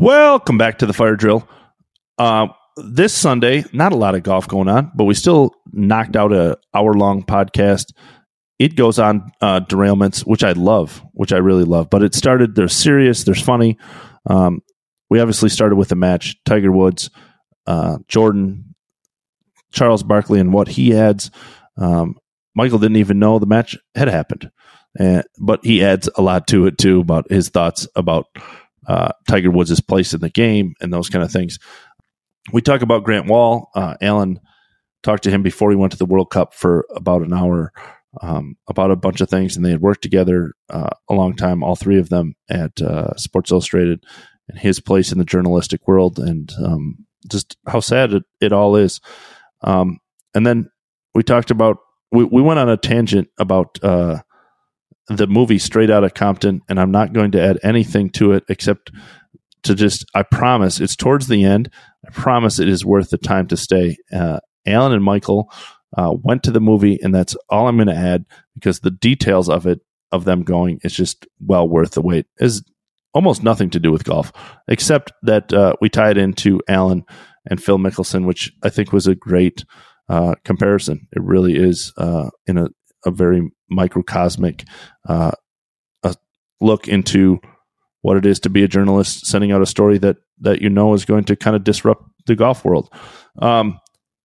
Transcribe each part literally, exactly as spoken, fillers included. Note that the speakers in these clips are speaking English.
Welcome back to the Fire Drill. Uh, this Sunday, not a lot of golf going on, but we still knocked out a hour-long podcast. It goes on uh, derailments, which I love, which I really love. But it started, there's serious, there's funny. Um, we obviously started with a match, Tiger Woods, uh, Jordan, Charles Barkley, and what he adds. Um, Michael didn't even know the match had happened. Uh, but he adds a lot to it, too, about his thoughts about uh, Tiger Woods' place in the game and those kind of things. We talk about Grant Wahl. Uh, Alan talked to him before he went to the World Cup for about an hour um, about a bunch of things, and they had worked together uh, a long time, all three of them, at uh, Sports Illustrated, and his place in the journalistic world, and um, just how sad it, it all is. Um, and then we talked about, we, we went on a tangent about uh, the movie Straight Outta Compton, and I'm not going to add anything to it except to just, I promise, it's towards the end. I promise it is worth the time to stay. Uh, Alan and Michael uh, went to the movie, and that's all I'm going to add, because the details of it, of them going, is just well worth the wait. Is almost nothing to do with golf, except that uh, we tie it into Alan and Phil Mickelson, which I think was a great uh, comparison. It really is uh, in a, a very microcosmic uh, a look into what it is to be a journalist sending out a story that that you know is going to kind of disrupt the golf world. Um,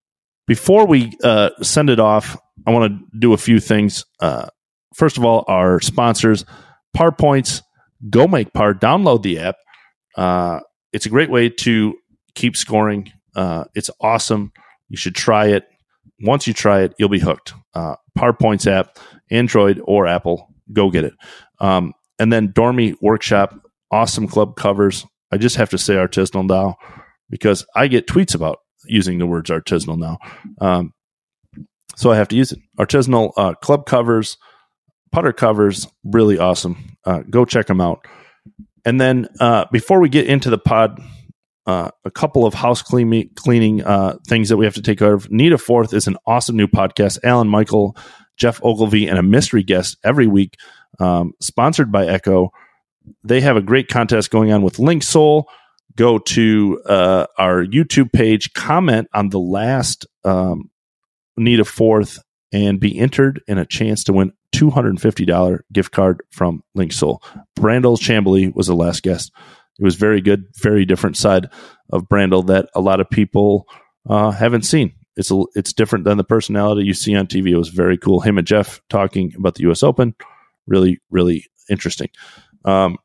before we uh, send it off, I want to do a few things. Uh, first of all, our sponsors, Par Points. Go make par. Download the app. Uh, it's a great way to keep scoring. Uh, it's awesome. You should try it. Once you try it, you'll be hooked. Uh, Par Points app, Android or Apple. Go get it. Um, and then Dormy Workshop. Awesome club covers. I just have to say artisanal now, because I get tweets about using the words artisanal now. Um, so I have to use it. Artisanal uh, club covers, putter covers, really awesome. Uh, go check them out. And then uh, before we get into the pod, uh, a couple of house clean- cleaning uh, things that we have to take care of. Need a Fourth is an awesome new podcast. Alan Michael, Jeff Ogilvy, and a mystery guest every week, um, sponsored by Echo. They have a great contest going on with Link Soul. Go to uh, our YouTube page, comment on the last um, Need a Fourth, and be entered in a chance to win two hundred fifty dollars gift card from Link Soul. Brandel Chambly was the last guest. It was very good, very different side of Brandel that a lot of people uh, haven't seen. It's a, it's different than the personality you see on T V. It was very cool. Him and Jeff talking about the U S Open. Really, really interesting. Um,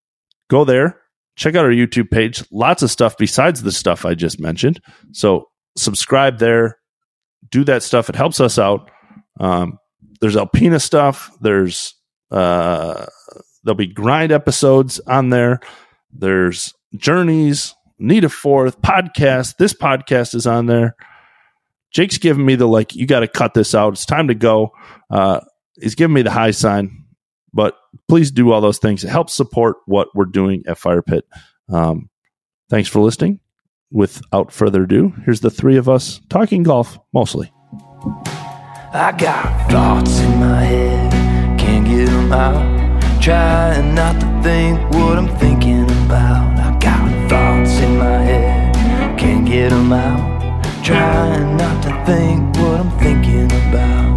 go there. Check out our YouTube page. Lots of stuff besides the stuff I just mentioned. So subscribe there. Do that stuff. It helps us out. Um, there's Alpina stuff. There's uh, there'll be grind episodes on there. There's journeys, Need a Fourth, podcast. This podcast is on there. Jake's giving me the, like, you got to cut this out. It's time to go. Uh, he's giving me the high sign. But please do all those things. It helps support what we're doing at Fire Pit. Um, thanks for listening. Without further ado, here's the three of us talking golf, mostly. I got thoughts in my head, can't get them out. Trying not to think what I'm thinking about. I got thoughts in my head, can't get them out. Trying not to think what I'm thinking about.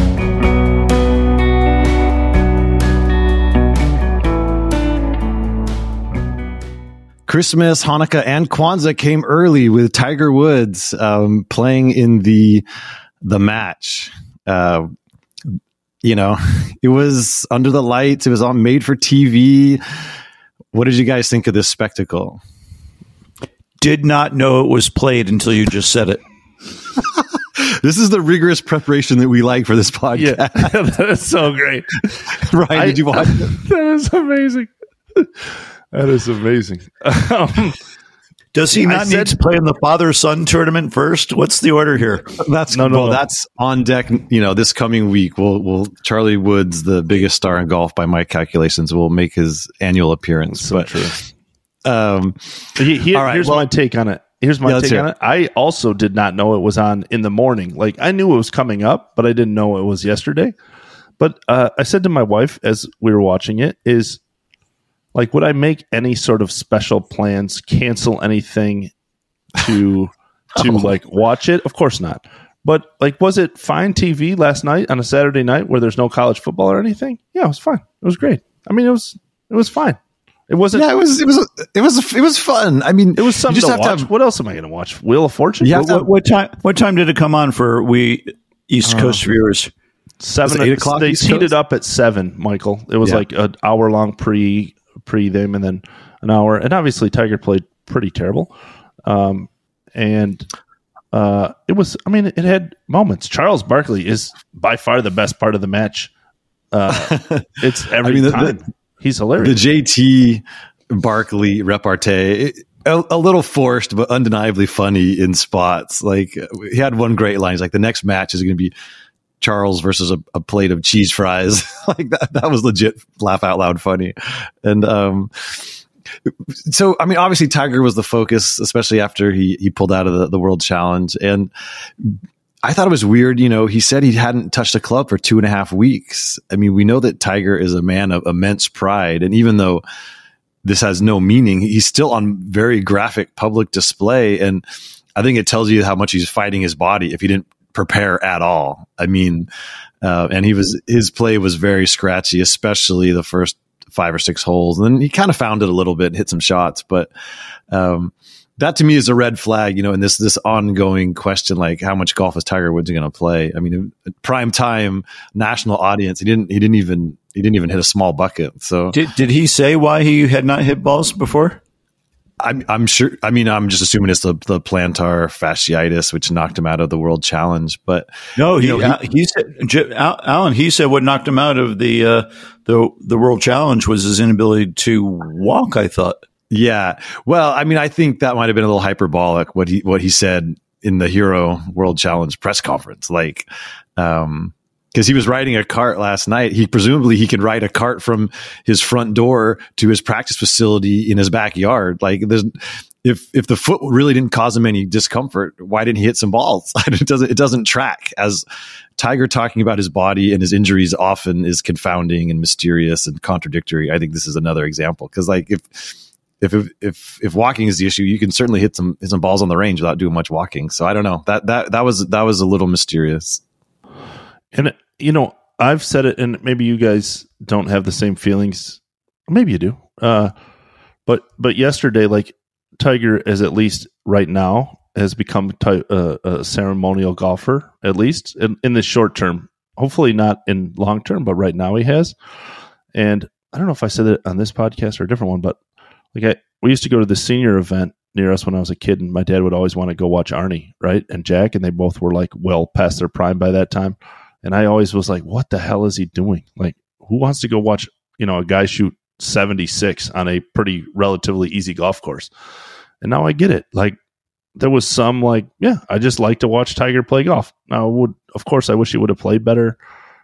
Christmas, Hanukkah, and Kwanzaa came early with Tiger Woods um, playing in the the match. Uh, you know, it was under the lights. It was on made for T V. What did you guys think of this spectacle? Did not know it was played until you just said it. This is the rigorous preparation that we like for this podcast. Yeah, that is so great. Ryan, I, did you watch it? That is amazing. That is amazing. Um, Does he not said, need to play in the father-son tournament first? What's the order here? That's no, no, well, no. that's on deck. You know, this coming week, we'll, we'll Charlie Woods, the biggest star in golf by my calculations, will make his annual appearance. So but, true. Um, he, he, all right, here's well, my take on it. Here's my yeah, take on it. I also did not know it was on in the morning. Like, I knew it was coming up, but I didn't know it was yesterday. But uh, I said to my wife as we were watching it, is Like, would I make any sort of special plans, cancel anything to to Oh. like watch it? Of course not. But like, was it fine T V last night on a Saturday night where there's no college football or anything? Yeah, it was fine. It was great. I mean, it was it was fine. It wasn't. Yeah, it was it was it was it was fun. I mean, It was something you just to have watch. to have, What else am I going to watch? Wheel of Fortune? Yeah. What, what, what time? What time did it come on for we East Coast viewers? Seven. Was it eight o'clock They East teed Coast? it up at seven, Michael. It was Yeah. like an hour long pre pre them, and then an hour. And obviously, Tiger played pretty terrible. Um, and uh, it was. I mean, it had moments. Charles Barkley is by far the best part of the match. Uh, it's every mean, the- time. the- He's the hilarious. J T Barkley repartee. It, a, a little forced, but undeniably funny in spots. Like he had one great line. He's like, "The next match is going to be Charles versus a, a plate of cheese fries." Like that. That was legit laugh out loud funny. And um, so, I mean, obviously Tiger was the focus, especially after he he pulled out of the, the World Challenge. And I thought it was weird. You know, he said he hadn't touched a club for two and a half weeks. I mean, we know that Tiger is a man of immense pride, and even though this has no meaning, he's still on very graphic public display. And I think it tells you how much he's fighting his body if he didn't prepare at all. I mean, uh, and he was, his play was very scratchy, especially the first five or six holes. And then he kind of found it a little bit, hit some shots, but, um, that to me is a red flag, you know, in this, this ongoing question, like how much golf is Tiger Woods going to play? I mean, prime time national audience, he didn't, he didn't even, he didn't even hit a small bucket. So Did did he say why he had not hit balls before? I'm, I'm sure, I mean, I'm just assuming it's the, the plantar fasciitis, which knocked him out of the World Challenge, but No, he You know, he, he said, J- Al- Alan. He said what knocked him out of the uh, the the World Challenge was his inability to walk. I thought. yeah, well, I mean, I think that might've been a little hyperbolic what he, what he said in the Hero World Challenge press conference. Like, um, because he was riding a cart last night. He presumably he could ride a cart from his front door to his practice facility in his backyard. Like, there's if if the foot really didn't cause him any discomfort, why didn't he hit some balls? it doesn't it doesn't track. As Tiger talking about his body and his injuries often is confounding and mysterious and contradictory. I think this is another example because, like, if if if if walking is the issue, you can certainly hit some hit some balls on the range without doing much walking. So I don't know. That that that was that was a little mysterious. And, you know, I've said it, and maybe you guys don't have the same feelings. Maybe you do. Uh, but but yesterday, like, Tiger is at least right now has become ty- uh, a ceremonial golfer, at least in, in the short term. Hopefully not in long term, but right now he has. And I don't know if I said it on this podcast or a different one, but like I, we used to go to the senior event near us when I was a kid, and my dad would always want to go watch Arnie, right? And Jack, and they both were like well past their prime by that time. And I always was like, what the hell is he doing? Like, who wants to go watch, you know, a guy shoot seventy-six on a pretty relatively easy golf course? And now I get it. Like, there was some like, yeah, I just like to watch Tiger play golf. Now, I would, of course, I wish he would have played better.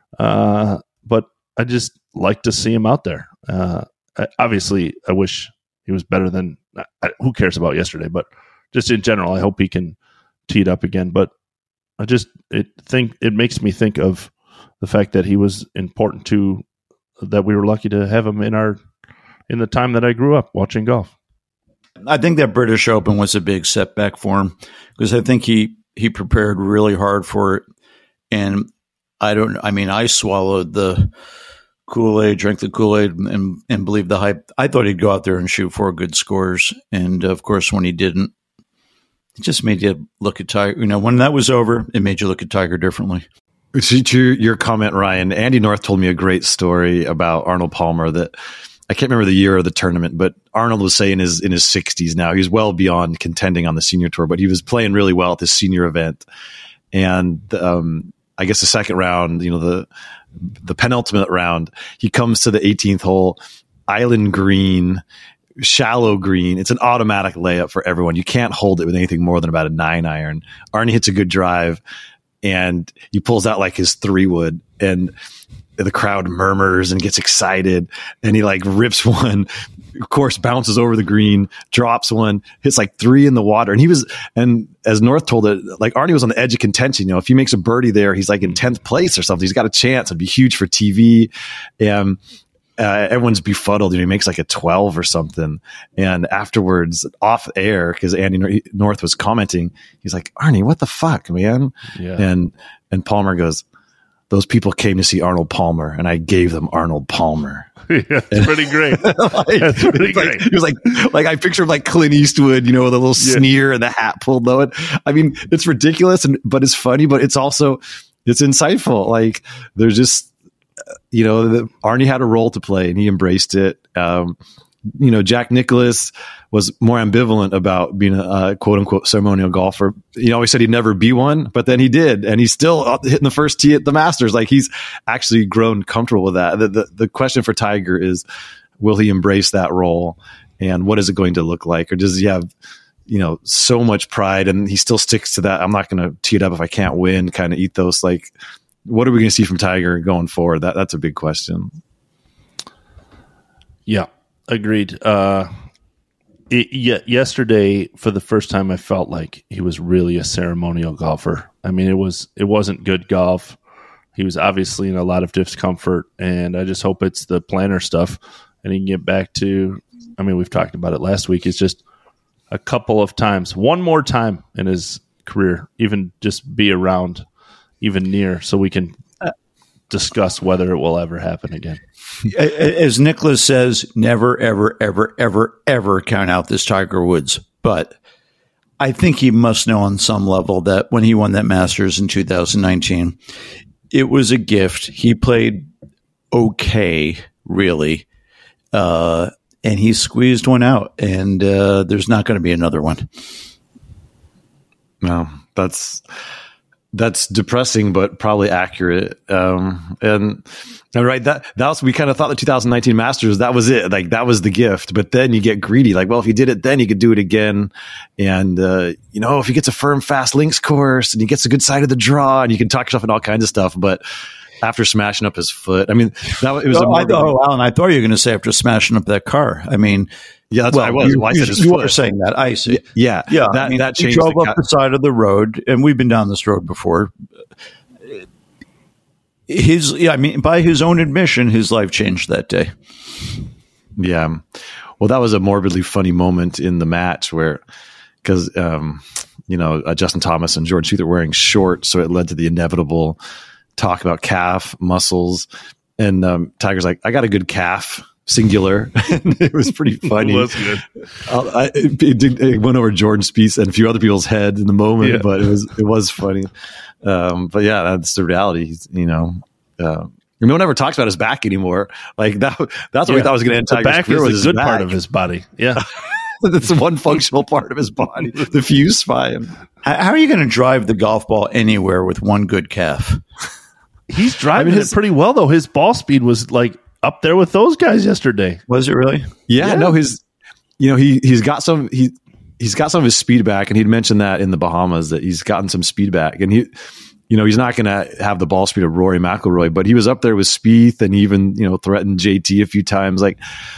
Uh, but I just like to see him out there. Uh, I, obviously, I wish he was better than, I, who cares about yesterday? But just in general, I hope he can tee it up again. But I just it think it makes me think of the fact that he was important to that we were lucky to have him in our in the time that I grew up watching golf. I think that British Open was a big setback for him because I think he he prepared really hard for it, and I don't. I mean, I swallowed the Kool-Aid, drank the Kool-Aid, and and believed the hype. I thought he'd go out there and shoot four good scores, and of course, when he didn't, it just made you look at Tiger. You know, when that was over, it made you look at Tiger differently. To your, your comment, Ryan, Andy North told me a great story about Arnold Palmer that I can't remember the year of the tournament, but Arnold was saying his in his sixties now. He's well beyond contending on the senior tour, but he was playing really well at this senior event. And um, I guess the second round, you know, the the penultimate round, he comes to the eighteenth hole, island green, shallow green. It's an automatic layup for everyone. You can't hold it with anything more than about a nine iron. Arnie hits a good drive, and he pulls out like his three wood, and the crowd murmurs and gets excited, and he like rips one, of course, bounces over the green, drops one, hits like three in the water. And he was, and as North told it, like Arnie was on the edge of contention. You know, if he makes a birdie there, he's like in tenth place or something. He's got a chance. It'd be huge for T V. And uh, everyone's befuddled. You know, he makes like a twelve or something. And afterwards, off air, because Andy North was commenting, he's like, Arnie, what the fuck, man? Yeah. And and Palmer goes, those people came to see Arnold Palmer, and I gave them Arnold Palmer. Yeah, it's pretty great. like, That's pretty like, great. He was like, like I picture him like Clint Eastwood, you know, with a little Yeah. sneer and the hat pulled low. I mean, it's ridiculous, and but it's funny, but it's also it's insightful. Like there's just, you know, the, Arnie had a role to play, and he embraced it. Um, you know, Jack Nicklaus was more ambivalent about being a uh, quote unquote ceremonial golfer. He always said he'd never be one, but then he did. And he's still hitting the first tee at the Masters. Like he's actually grown comfortable with that. The, the, the question for Tiger is, will he embrace that role? And what is it going to look like? Or does he have, you know, so much pride and he still sticks to that? I'm not going to tee it up if I can't win kind of ethos. Like, what are we going to see from Tiger going forward? That That's a big question. Yeah. Agreed. Uh, it, yeah, yesterday, for the first time, I felt like he was really a ceremonial golfer. I mean, it was it wasn't good golf. He was obviously in a lot of discomfort, and I just hope it's the planner stuff, and he can get back to. I mean, we've talked about it last week. It's just a couple of times, one more time in his career, even just be around, even near, so we can discuss whether it will ever happen again. As Nicholas says, never, ever, ever, ever, ever count out this Tiger Woods. But I think he must know on some level that when he won that Masters in two thousand nineteen, it was a gift. He played okay, really. Uh, and he squeezed one out. And uh, there's not going to be another one. No, that's... That's depressing, but probably accurate. Um, and, and right, that that was, we kind of thought the two thousand nineteen Masters, that was it. Like that was the gift. But then you get greedy. Like, well, if he did it, then he could do it again. And uh, you know, if he gets a firm, fast links course and he gets a good side of the draw, and you can talk yourself into all kinds of stuff. But after smashing up his foot, I mean, that it was. Oh, a I, oh Alan, I thought you were going to say after smashing up that car. I mean. Yeah, that's well, what I was. You, Well, I you, said his you foot. were saying that. I see. Yeah, yeah. That I mean, that he changed. drove the up ca- the side of the road, and we've been down this road before. His, yeah, I mean, by his own admission, his life changed that day. Yeah, well, that was a morbidly funny moment in the match where, because um, you know, uh, Justin Thomas and Jordan Spieth were wearing shorts, so it led to the inevitable talk about calf muscles, and um, Tiger's like, "I got a good calf." Singular. It was pretty funny. It was good. Uh, I, it, it, did, it went over Jordan Spieth and a few other people's heads in the moment, Yeah. but it was it was funny. Um, but yeah, that's the reality. He's, you know, uh, no one ever talks about his back anymore. Like that. That's what Yeah. we thought was going to end The Tiger's back career is was the his good back. part of his body. Yeah. That's the one functional part of his body, the fuse spine. How are you going to drive the golf ball anywhere with one good calf? He's driving I mean, his- it pretty well, though. His ball speed was like up there with those guys yesterday. Was it really? Yeah, Yeah. no, his, you know, he he's got some he he's got some of his speed back, and he'd mentioned that in the Bahamas that he's gotten some speed back, and he, you know, he's not going to have the ball speed of Rory McIlroy, but he was up there with Spieth, and even you know threatened J T a few times. Like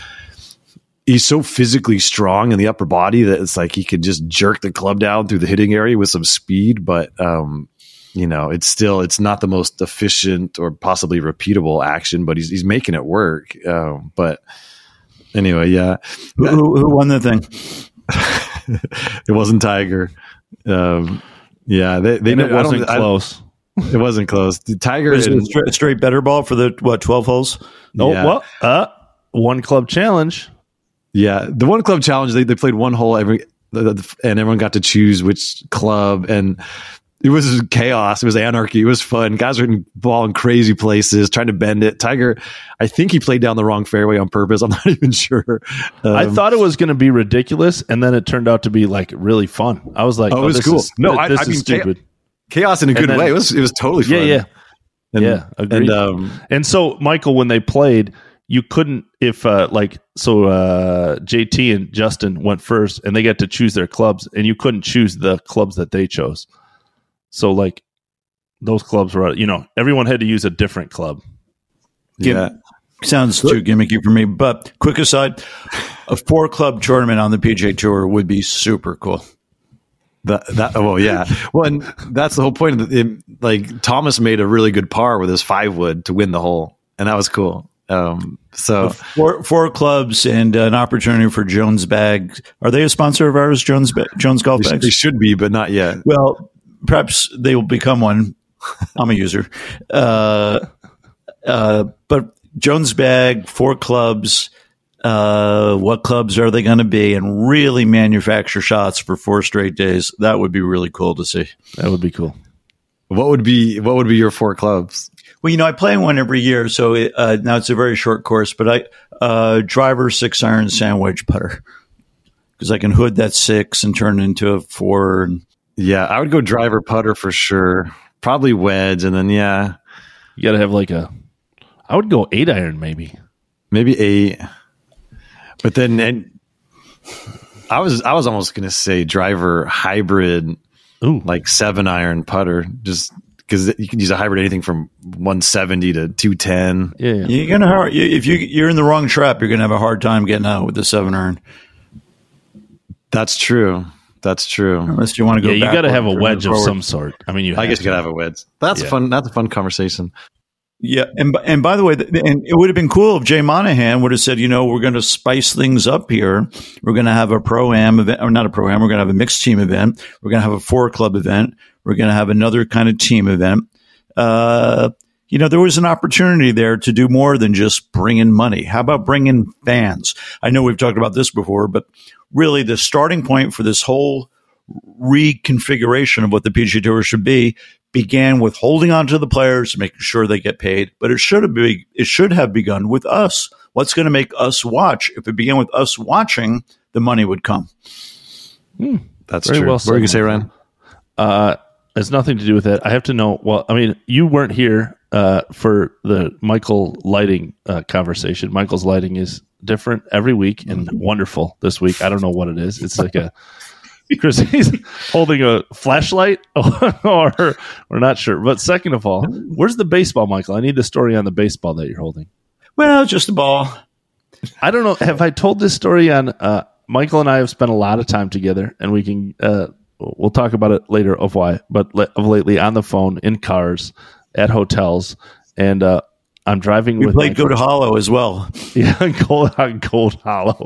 he's so physically strong in the upper body that it's like he could just jerk the club down through the hitting area with some speed, but um, you know, it's still it's not the most efficient or possibly repeatable action, but he's he's making it work. Um, but anyway, yeah, Who, who, who won the thing? it wasn't Tiger. Um, yeah, they they And it I don't- wasn't I- close. it wasn't close. The Tiger Was it a and, straight, straight better ball for the what twelve holes? Oh, yeah. well, uh, one club challenge. yeah, the one club challenge. They they played one hole every, and everyone got to choose which club, and it was chaos. It was anarchy. It was fun. Guys were hitting the ball in crazy places, trying to bend it. Tiger, I think he played down the wrong fairway on purpose. I'm not even sure. Um, I thought it was going to be ridiculous, and then it turned out to be like really fun. I was like, Oh, it "Oh, was this cool. Is, No, th- I- this I is mean, stupid." chaos in a good then- way. It was it was totally fun. Yeah, yeah, And, yeah. Agreed. And um, And so, Michael, when they played, you couldn't if uh, like so uh, J T and Justin went first, and they got to choose their clubs, and you couldn't choose the clubs that they chose. So, like those clubs were, you know, everyone had to use a different club. yeah. Sounds too gimmicky for me. But quick aside, a four club tournament on the P G A Tour would be super cool. That that oh yeah. Well, and that's the whole point of it. Like Thomas made a really good par with his five wood to win the hole, and that was cool. Um, so four, four clubs and an opportunity for Jones Bag. Are they a sponsor of ours, Jones ba- Jones Golf they, Bags? they should be, but not yet. Well, perhaps they will become one. I'm a user. Uh, uh, but Jones Bag, four clubs. Uh, what clubs are they going to be? And really manufacture shots for four straight days. That would be really cool to see. That would be cool. What would be what would be your four clubs? Well, you know, I play one every year, so it, uh, now it's a very short course. But I uh, driver, six iron, sandwich, putter, because I can hood that six and turn it into a four. And Yeah, I would go driver, putter for sure. Probably wedge, and then yeah, You got to have like a. I would go eight iron maybe. maybe eight. But then, and I was I was almost gonna say driver, hybrid, Ooh, like seven iron putter, just because you can use a hybrid anything from one seventy to two ten. yeah, yeah. you're gonna hard, if you you're in the wrong trap, you're gonna have a hard time getting out with the seven iron. That's true. That's true. Unless you want to go. Yeah, you got to have a backwards or wedge of forward. some sort. I mean, you. I guess to. you gotta have a wedge. That's Yeah. fun. That's a fun conversation. Yeah, and and by the way, th- and it would have been cool if Jay Monahan would have said, you know, we're going to spice things up here. We're going to have a pro-am event, or not a pro-am. We're going to have a mixed team event. We're going to have a four-club event. We're going to have another kind of team event. Uh, you know, there was an opportunity there to do more than just bring in money. How about bring in fans? I know we've talked about this before, but really the starting point for this whole reconfiguration of what the P G A Tour should be began with holding on to the players, making sure they get paid. But it should have be, it should have begun with us. What's going to make us watch? If it began with us watching, the money would come. Hmm. That's Very true. well What were you gonna said, say, Ryan? Uh, has nothing to do with that. I have to know. Well, I mean, you weren't here uh, for the Michael lighting uh, conversation. Michael's lighting is different every week and wonderful this week. I don't know what it is. It's like a Chris. He's holding a flashlight, or we're not sure. But second of all, where's the baseball, Michael? I need the story on the baseball that you're holding. Well, just a ball. I don't know. Have I told this story on? Uh, Michael and I have spent a lot of time together, and we can. Uh, we'll talk about it later of why. But le- of lately, on the phone, in cars, at hotels, and uh, I'm driving We with. played my Go to friend- Hollow as well. Yeah, Gold, Gold Hollow.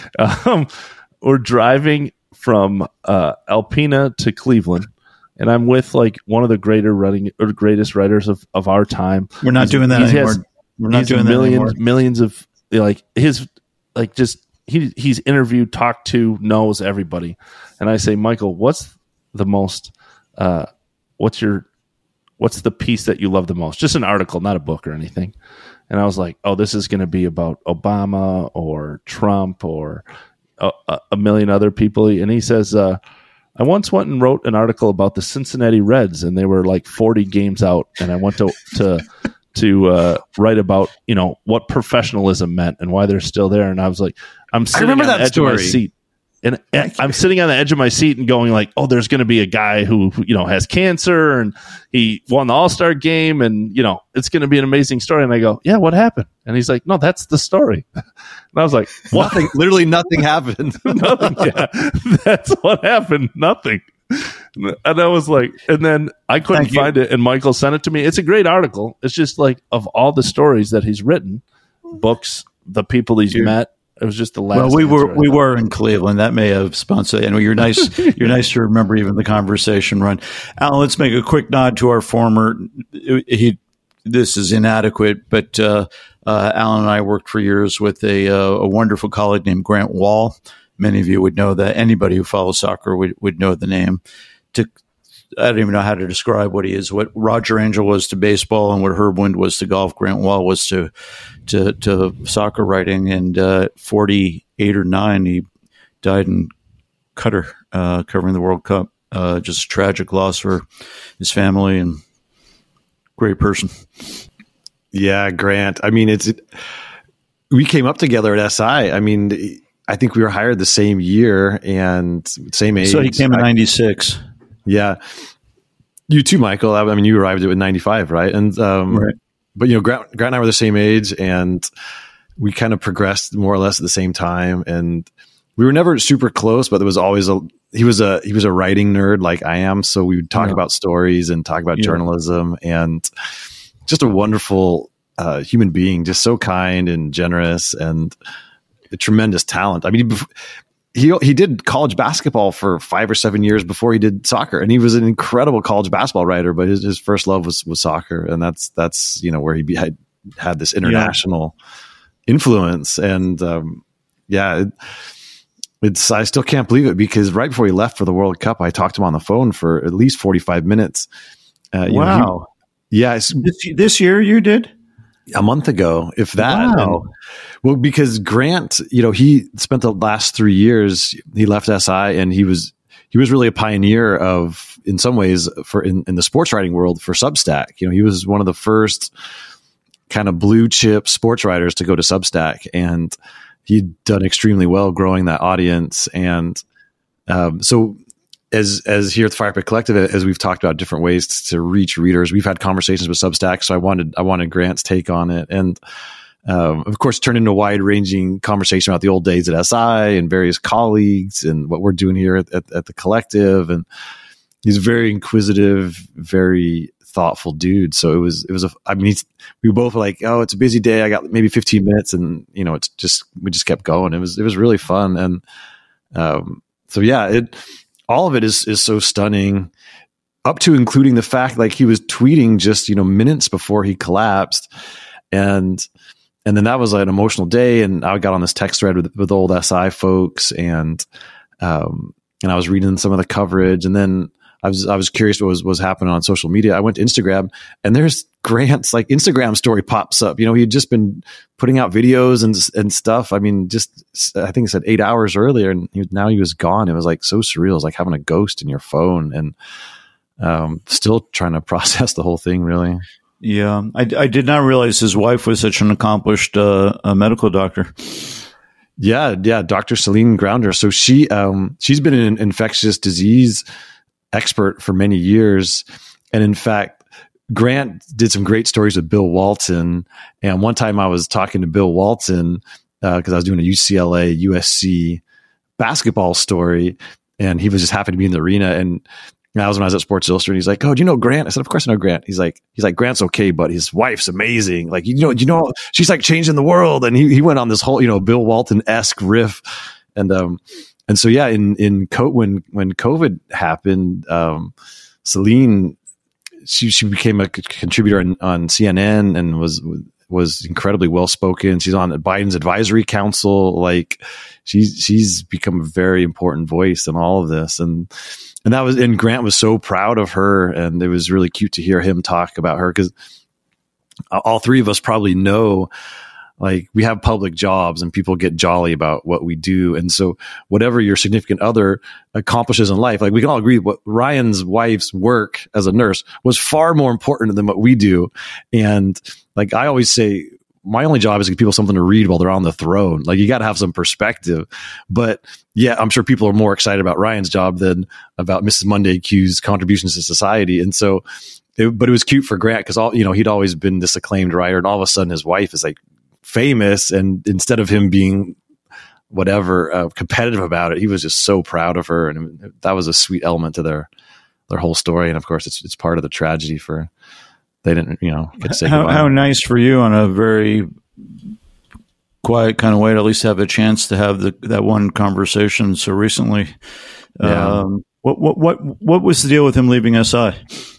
Um, we're driving from uh, Alpena to Cleveland, and I'm with like one of the greater running or greatest writers of, of our time. We're not He's- doing that he anymore. has- We're not he's doing that millions, anymore. millions of like his like just he he's interviewed, talked to, knows everybody. And I say, Michael, what's the most? Uh, what's your what's the piece that you love the most? Just an article, not a book or anything. And I was like, oh, this is going to be about Obama or Trump or a, a million other people. And he says, uh, I once went and wrote an article about the Cincinnati Reds, and they were like forty games out. And I went to to to uh, write about, you know, what professionalism meant and why they're still there. And I was like, I'm sitting remember on that the edge of my story. seat. And and I'm sitting on the edge of my seat and going like, oh, there's going to be a guy who, who, you know, has cancer and he won the All-Star game and, you know, it's going to be an amazing story. And I go, yeah, what happened? And he's like, no, that's the story. And I was like, what? Nothing. Literally nothing happened. Nothing. Yeah, that's what happened. Nothing. And I was like, and then I couldn't Thank you. find it. And Michael sent it to me. It's a great article. It's just like of all the stories that he's written, books, the people he's You're- met. It was just the last. Well, we were answer I we thought. were in Cleveland. That may have sponsored. And you're nice. You're nice to remember even the conversation run. Alan, let's make a quick nod to our former. He. This is inadequate, but uh, uh, Alan and I worked for years with a uh, a wonderful colleague named Grant Wall. Many of you would know that. Anybody who follows soccer would would know the name. To I don't even know how to describe what he is. What Roger Angel was to baseball, and what Herb Wind was to golf, Grant Wall was to to, to soccer writing. And uh, forty-eight or nine, he died in Qatar, uh, covering the World Cup. Uh, just a tragic loss for his family and great person. Yeah, Grant. I mean, it's we came up together at S I. I mean, I think we were hired the same year and same age. So he came in I- ninety-six. Yeah. You too, Michael. I mean, you arrived at ninety-five, right? And, um, Right. but you know, Grant, Grant and I were the same age and we kind of progressed more or less at the same time. And we were never super close, but there was always a, he was a, he was a writing nerd like I am. So we would talk Yeah. about stories and talk about Yeah. journalism and just a wonderful, uh, human being, just so kind and generous and a tremendous talent. I mean, he he did college basketball for five or seven years before he did soccer, and he was an incredible college basketball writer. But his, his first love was was soccer, and that's that's you know where he be, had had this international yeah. influence. And um, yeah, it, it's I still can't believe it, because right before he left for the World Cup, I talked to him on the phone for at least forty-five minutes. Uh, you wow. Know, he, yeah, this, this year you did. A month ago, if that. Wow. And, well, because Grant, you know, he spent the last three years, he left S I, and he was he was really a pioneer of, in some ways, for in, in the sports writing world for Substack. You know, he was one of the first kind of blue chip sports writers to go to Substack, and he'd done extremely well growing that audience. And um, so as as here at the Fire Pit Collective, as we've talked about different ways to reach readers, we've had conversations with Substack. So I wanted I wanted Grant's take on it, and um, of course, turned into a wide ranging conversation about the old days at S I and various colleagues and what we're doing here at, at, at the collective. And he's a very inquisitive, very thoughtful dude. So it was it was a I mean, he's, we both were like, oh, it's a busy day. I got maybe fifteen minutes, and you know, it's just we just kept going. It was it was really fun, and um, so yeah, it. all of it is is so stunning, up to including the fact like he was tweeting just, you know, minutes before he collapsed. And and then that was like an emotional day. And I got on this text thread with, with old S I folks, and um and I was reading some of the coverage, and then I was I was curious what was was happening on social media. I went to Instagram, and there's Grant's like Instagram story pops up. You know, he had just been putting out videos and and stuff. I mean, just I think it said eight hours earlier, and he, now he was gone. It was like so surreal. It was like having a ghost in your phone, and um, still trying to process the whole thing. Really, yeah. I, I did not realize his wife was such an accomplished uh, a medical doctor. Yeah, yeah, Doctor Celine Grounder. So she um, she's been an infectious disease expert for many years, and in fact, Grant did some great stories with Bill Walton. And one time I was talking to Bill Walton because uh, I was doing a U C L A U S C basketball story, and he was just happy to be in the arena. And that was when I was at Sports Illustrated. He's like, "Oh, do you know Grant?" I said, "Of course I know Grant." He's like, "He's like Grant's okay, but his wife's amazing. Like, you know, you know, she's like changing the world." And he he went on this whole, you know, Bill Walton-esque riff, and um. And so, yeah, in, in co- when, when COVID happened, um, Celine, she, she became a c- contributor on, on C N N and was, was incredibly well-spoken. She's on Biden's advisory council. Like she's, she's become a very important voice in all of this. And, and that was, and Grant was so proud of her. And it was really cute to hear him talk about her, because all three of us probably know, like, we have public jobs and people get jolly about what we do. And so whatever your significant other accomplishes in life, like we can all agree what Ryan's wife's work as a nurse was far more important than what we do. And like, I always say, my only job is to give people something to read while they're on the throne. Like, you got to have some perspective. But yeah, I'm sure people are more excited about Ryan's job than about Missus Monday Q's contributions to society. And so, it, but it was cute for Grant, because all, you know, he'd always been this acclaimed writer, and all of a sudden his wife is like famous, and instead of him being whatever uh, competitive about it, he was just so proud of her, and that was a sweet element to their their whole story. And of course, it's it's part of the tragedy for they didn't, you know, get to say how, goodbye. How nice for you on a very quiet kind of way to at least have a chance to have the, that one conversation so recently. Yeah. Um, what what what what was the deal with him leaving S I?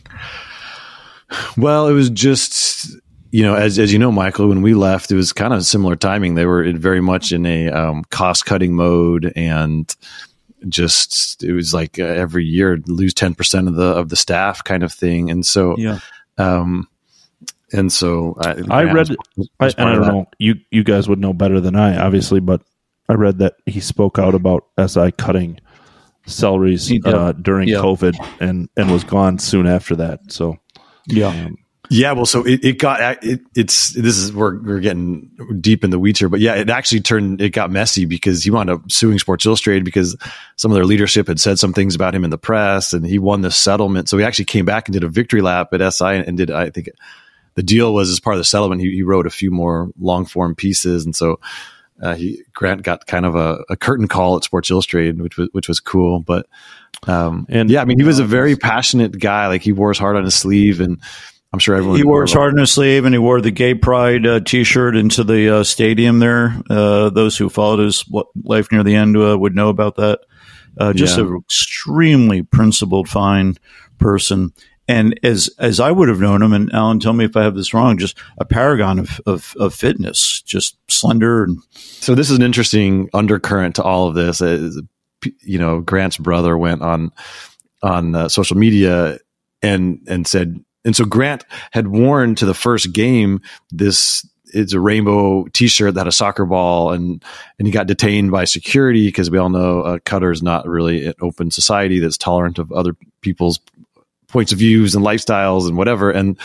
Well, it was just, you know, as as you know, Michael, when we left, it was kind of similar timing. They were in very much in a um, cost cutting mode, and just it was like uh, every year lose ten percent of the of the staff kind of thing. And so, yeah, um, and so I, I read, was, was I, and I don't that. know, you you guys would know better than I, obviously, but I read that he spoke out about S I cutting salaries uh, during yeah. COVID, and and was gone soon after that. So yeah. Um, Yeah, well, so it, it got it, it's this is we're we're getting deep in the weeds here, but yeah, it actually turned it got messy, because he wound up suing Sports Illustrated because some of their leadership had said some things about him in the press, and he won this settlement. So he actually came back and did a victory lap at S I, and did I think the deal was, as part of the settlement, he, he wrote a few more long form pieces, and so uh, he Grant got kind of a, a curtain call at Sports Illustrated, which was which was cool, but um, and yeah, I mean, he was a very passionate guy. Like, he wore his heart on his sleeve, and I'm sure everyone. He wore his heart on his sleeve, and he wore the Gay Pride uh, T-shirt into the uh, stadium there. Uh, those who followed his life near the end uh, would know about that. Uh, just Yeah. an extremely principled, fine person. And as as I would have known him, and Alan, tell me if I have this wrong, just a paragon of, of, of fitness, just slender. And So this is an interesting undercurrent to all of this. Is, you know, Grant's brother went on on uh, social media and and said, and so Grant had worn to the first game this. It's a rainbow T-shirt that had a soccer ball, and and he got detained by security because we all know uh, Qatar is not really an open society that's tolerant of other people's points of views and lifestyles and whatever. And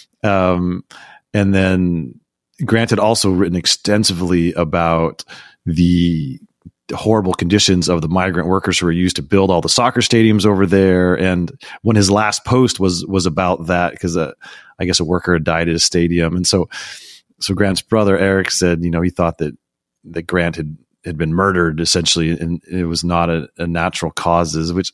um, and then Grant had also written extensively about the horrible conditions of the migrant workers who were used to build all the soccer stadiums over there. And when his last post was was about that, because uh, I guess a worker had died at a stadium, and so. So Grant's brother, Eric, said, you know, he thought that, that Grant had, had been murdered essentially, and it was not a, a natural causes, which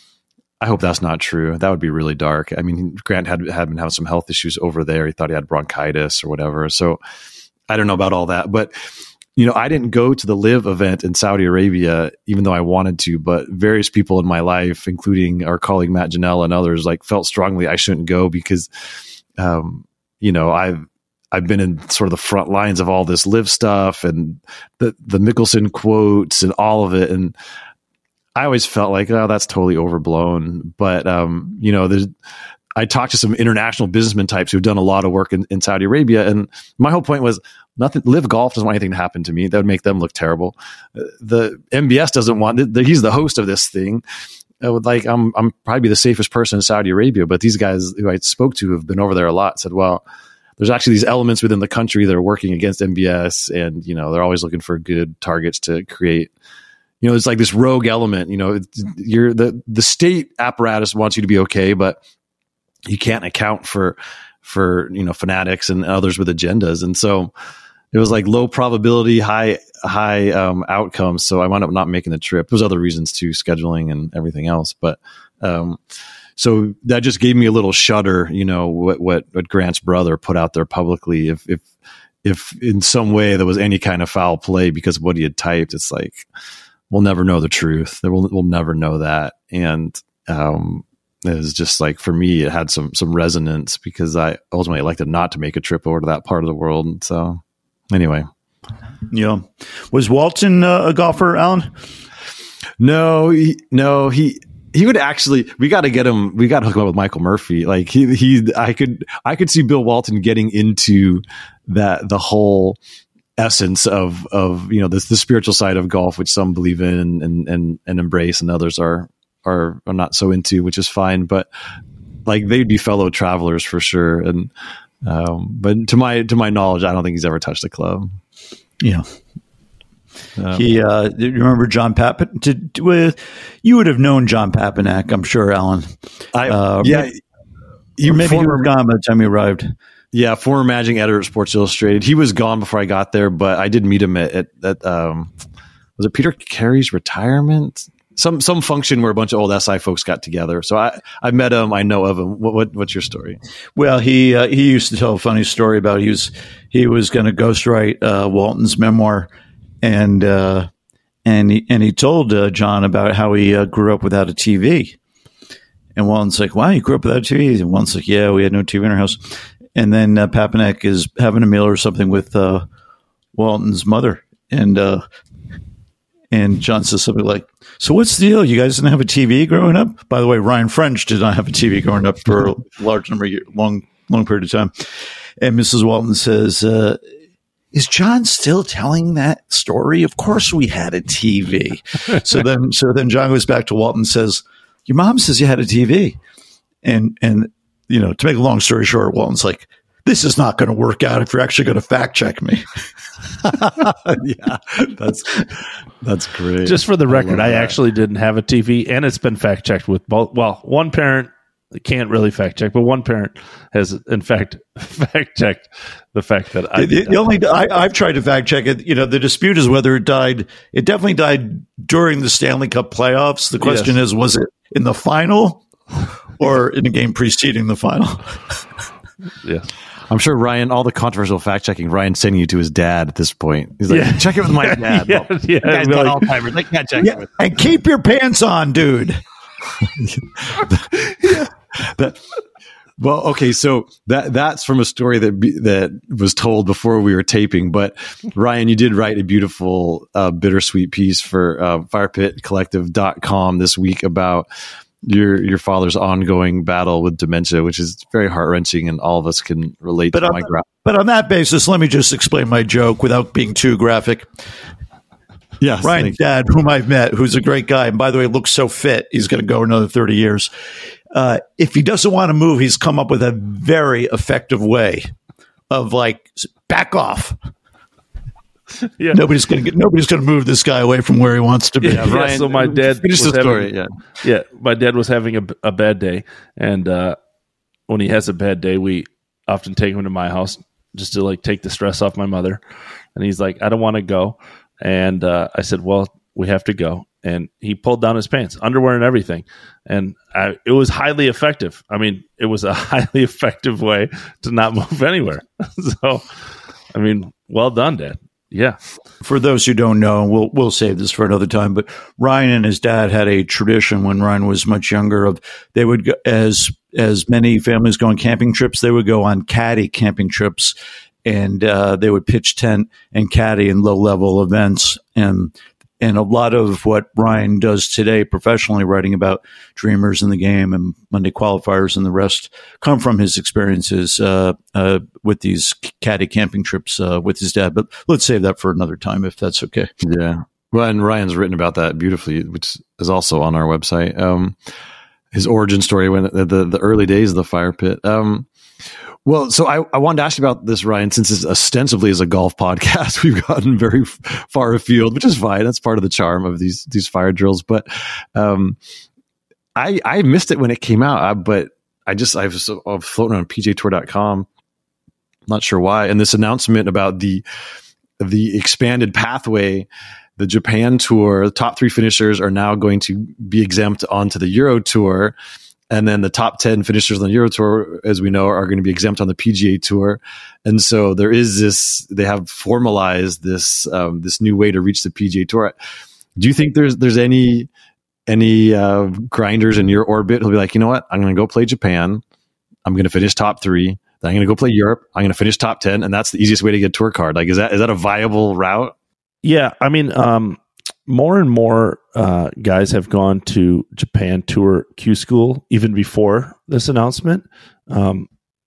I hope that's not true. That would be really dark. I mean, Grant had, had been having some health issues over there. He thought he had bronchitis or whatever. So I don't know about all that, but you know, I didn't go to the LIV event in Saudi Arabia, even though I wanted to, but various people in my life, including our colleague Matt Janelle and others, like felt strongly I shouldn't go because, um, you know, I've, I've been in sort of the front lines of all this LIV stuff and the, the Mickelson quotes and all of it. And I always felt like, oh, that's totally overblown. But, um, you know, there's, I talked to some international businessmen types who've done a lot of work in, in Saudi Arabia. And my whole point was nothing, LIV Golf doesn't want anything to happen to me. That would make them look terrible. The M B S doesn't want, the, he's the host of this thing. I would like, I'm, I'm probably the safest person in Saudi Arabia, but these guys who I spoke to have been over there a lot said, well, there's actually these elements within the country that are working against M B S, and you know they're always looking for good targets to create. You know, it's like this rogue element. You know, it's, you're the the state apparatus wants you to be okay, but you can't account for for you know fanatics and others with agendas. And so it was like low probability, high high um, outcomes. So I wound up not making the trip. There's other reasons too, scheduling and everything else, but. Um, So that just gave me a little shudder, you know, what, what, what Grant's brother put out there publicly. If, if, if in some way there was any kind of foul play because of what he had typed, it's like, we'll never know the truth. We'll, we'll never know that. And, um, it was just like, for me, it had some, some resonance because I ultimately elected not to make a trip over to that part of the world. And so anyway. yeah. Was Walton uh, a golfer, Alan? No, he, no, he, He would actually. We got to get him. We got to hook him up with Michael Murphy. Like he, he. I could. I could see Bill Walton getting into that. The whole essence of of you know the the spiritual side of golf, which some believe in and and and embrace, and others are are are not so into, which is fine. But like they'd be fellow travelers for sure. And um, but to my to my knowledge, I don't think he's ever touched a club. Yeah. Um, He, uh, you remember John Pappen? Did, with you would have known John Papanek, I'm sure, Alan. I uh, yeah. Maybe, or maybe former, he was gone by the time you arrived. Yeah, former managing editor at Sports Illustrated. He was gone before I got there, but I did meet him at, at, at um, was it Peter Carey's retirement? Some some function where a bunch of old S I folks got together. So I I met him. I know of him. What, what what's your story? Well, he uh, he used to tell a funny story about he was he was going to ghostwrite uh, Walton's memoir. And uh, and he and he told uh, John about how he uh, grew up without a T V, and Walton's like, "Wow, you grew up without a T V?" And Walton's like, "Yeah, we had no T V in our house." And then uh, Papanek is having a meal or something with uh, Walton's mother, and uh, and John says something like, "So what's the deal? You guys didn't have a T V growing up?" By the way, Ryan French did not have a T V growing up for a large number of years, long long period of time. And Missus Walton says. Uh, Is John still telling that story? Of course we had a T V. so then, so then John goes back to Walton and says, your mom says you had a T V. And, and, you know, to make a long story short, Walton's like, this is not going to work out if you're actually going to fact check me. Yeah, that's, that's great. Just for the record, I, I that. actually didn't have a T V, and it's been fact checked with both. Well, one parent can't really fact check, but one parent has, in fact, fact checked the fact that I. The, the only I, I've tried to fact check it. You know, the dispute is whether it died. It definitely died during the Stanley Cup playoffs. The question Yes. is, was it in the final or in the game preceding the final? Yeah. I'm sure Ryan, all the controversial fact checking, Ryan's sending you to his dad at this point. He's like, Yeah. check it with my dad. Yeah, No, yeah, guy's be got like- Alzheimer's. They can't check it Yeah, with and keep your pants on, dude. that. Well, okay, so that that's from a story that be, that was told before we were taping. But Ryan, you did write a beautiful, uh, bittersweet piece for uh, fire pit collective dot com this week about your your father's ongoing battle with dementia, which is very heart wrenching, and all of us can relate But to on, my gra- but on that basis, let me just explain my joke without being too graphic. Yes, Ryan's dad, whom I've met, who's a great guy, and by the way, looks so fit, he's going to go another thirty years. Uh, if he doesn't want to move, he's come up with a very effective way of like, back off. Yeah. Nobody's going to get. Nobody's going to move this guy away from where he wants to be. Yeah, Ryan, so my dad finish the was story. having- yeah, Yeah, my dad was having a, a bad day, and uh, when he has a bad day, we often take him to my house just to like take the stress off my mother. And he's like, "I don't want to go," and uh, I said, "Well, we have to go." And he pulled down his pants, underwear, and everything, and I, it was highly effective. I mean, it was a highly effective way to not move anywhere. So, I mean, well done, Dad. Yeah. For those who don't know, we'll we'll save this for another time. But Ryan and his dad had a tradition when Ryan was much younger of they would go, as as many families go on camping trips, they would go on caddy camping trips, and uh, they would pitch tent and caddy in low level events. And and a lot of what Ryan does today professionally, writing about dreamers in the game and Monday qualifiers and the rest, come from his experiences uh, uh, with these caddy camping trips uh, with his dad. But let's save that for another time, if that's okay. yeah. Well, and Ryan's written about that beautifully, which is also on our website. Um, his origin story when the, the the early days of the fire pit. Um, well, so I, I wanted to ask you about this, Ryan, since it's ostensibly is a golf podcast. We've gotten very f- far afield, which is fine. That's part of the charm of these these fire drills. But um, I I missed it when it came out. I, but I just I was, I was floating on P G A Tour dot com. Not sure why. And this announcement about the the expanded pathway. The Japan Tour, the top three finishers are now going to be exempt onto the Euro Tour. And then the top ten finishers on the Euro Tour, as we know, are going to be exempt on the P G A Tour. And so there is this, they have formalized this, um, this new way to reach the P G A Tour. Do you think there's, there's any, any, uh, grinders in your orbit who'll be like, you know what, I'm going to go play Japan. I'm going to finish top three. Then I'm going to go play Europe. I'm going to finish top ten. And that's the easiest way to get a tour card. Like, is that, is that a viable route? Yeah, I mean, um, more and more uh, guys have gone to Japan Tour Q School even before this announcement. Um,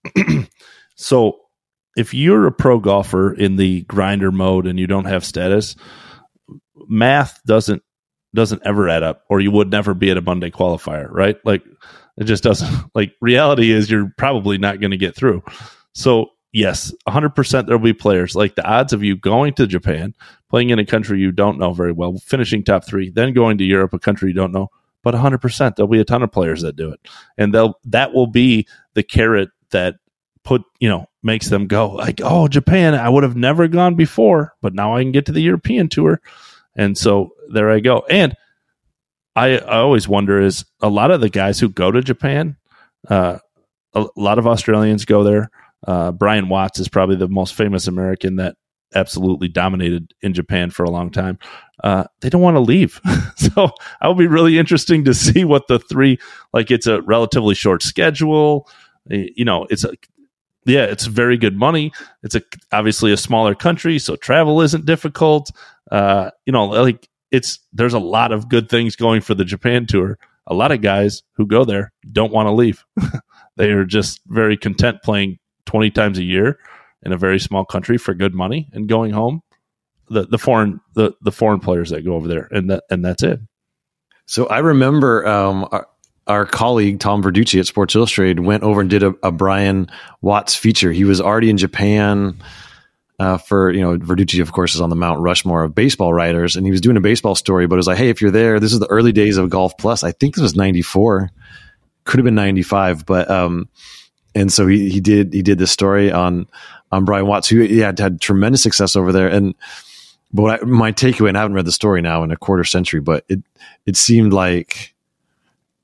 so, if you're a pro golfer in the grinder mode and you don't have status, math doesn't doesn't ever add up, or you would never be at a Monday qualifier, right? Like, it just doesn't. Like, reality is you're probably not going to get through. So, yes, one hundred percent there will be players. Like, the odds of you going to Japan, playing in a country you don't know very well, finishing top three, then going to Europe, a country you don't know, but one hundred percent there'll be a ton of players that do it. And they'll that will be the carrot that put, you know, makes them go like, oh, Japan, I would have never gone before, but now I can get to the European Tour. And so there I go. And I, I always wonder is a lot of the guys who go to Japan, uh, a lot of Australians go there. Uh, Brian Watts is probably the most famous American that absolutely dominated in Japan for a long time. Uh, they don't want to leave. So that will be really interesting to see what the three, like it's a relatively short schedule. You know, it's a, yeah, it's very good money. It's a, obviously a smaller country, so travel isn't difficult. Uh, you know, like it's, there's a lot of good things going for the Japan Tour. A lot of guys who go there don't want to leave. They are just very content playing twenty times a year in a very small country for good money and going home. The the foreign the, the foreign players that go over there, and that and that's it. So I remember um, our, our colleague Tom Verducci at Sports Illustrated went over and did a, a Brian Watts feature. He was already in Japan uh, for, you know, Verducci, of course, is on the Mount Rushmore of baseball writers, and he was doing a baseball story, but it was like, hey, if you're there, this is the early days of Golf Plus. I think this was ninety-four, could have been ninety-five, but um, and so he he did he did this story on on Brian Watts, who he had had tremendous success over there. And but what I, my takeaway, and I haven't read the story now in a quarter century, but it it seemed like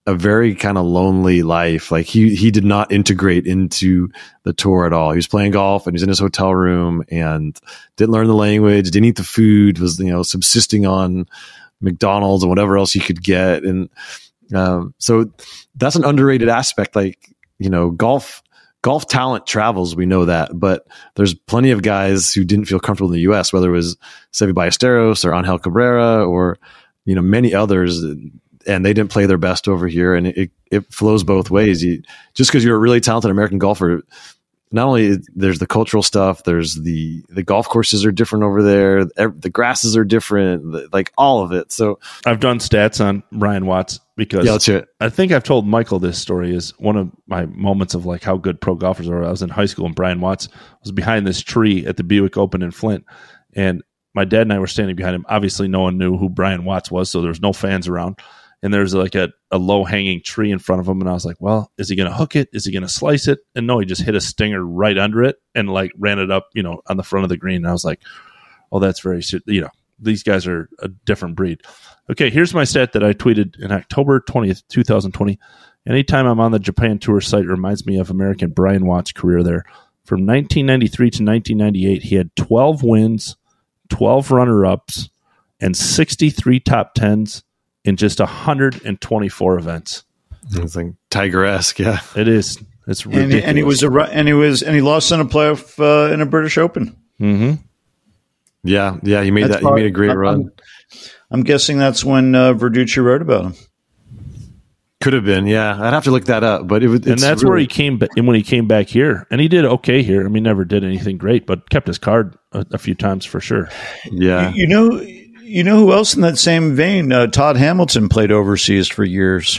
a very kind of lonely life. Like he he did not integrate into the tour at all. He was playing golf and he's in his hotel room and didn't learn the language, didn't eat the food, was, you know, subsisting on McDonald's and whatever else he could get. And um, so that's an underrated aspect. Like, you know, golf golf talent travels, we know that, but there's plenty of guys who didn't feel comfortable in the U S, whether it was Seve Ballesteros or Angel Cabrera or, you know, many others, and they didn't play their best over here. And it, it flows both ways. You, just because you're a really talented American golfer, not only there's the cultural stuff, there's the, the golf courses are different over there. The grasses are different, like all of it. So I've done stats on Ryan Watts because yeah, let's hear it. I think I've told Michael this story is one of my moments of like how good pro golfers are. I was in high school and Brian Watts was behind this tree at the Buick Open in Flint. And my dad and I were standing behind him. Obviously no one knew who Brian Watts was, so there was no fans around. And there's like a, a low hanging tree in front of him. And I was like, well, is he going to hook it? Is he going to slice it? And no, he just hit a stinger right under it and like ran it up, you know, on the front of the green. And I was like, oh, that's very, you know, these guys are a different breed. Okay, here's my stat that I tweeted in October twentieth, twenty twenty. Anytime I'm on the Japan Tour site, it reminds me of American Brian Watts' career there. From nineteen ninety-three to nineteen ninety-eight, he had twelve wins, twelve runner-ups, and sixty-three top tens in just one hundred twenty-four events. It's like Tiger-esque, yeah. It is. It's ridiculous. And he, and he was a and he was and he lost in a playoff uh, in a British Open. Mm-hmm. Yeah, yeah. He made That's that. probably, he made a great I'm, run. I'm guessing that's when uh, Verducci wrote about him. Could have been, yeah. I'd have to look that up, but it was. And that's really where he came. Ba- and when he came back here, and he did okay here. I mean, never did anything great, but kept his card a, a few times for sure. Yeah, you, you know. You know who else in that same vein? Uh, Todd Hamilton played overseas for years.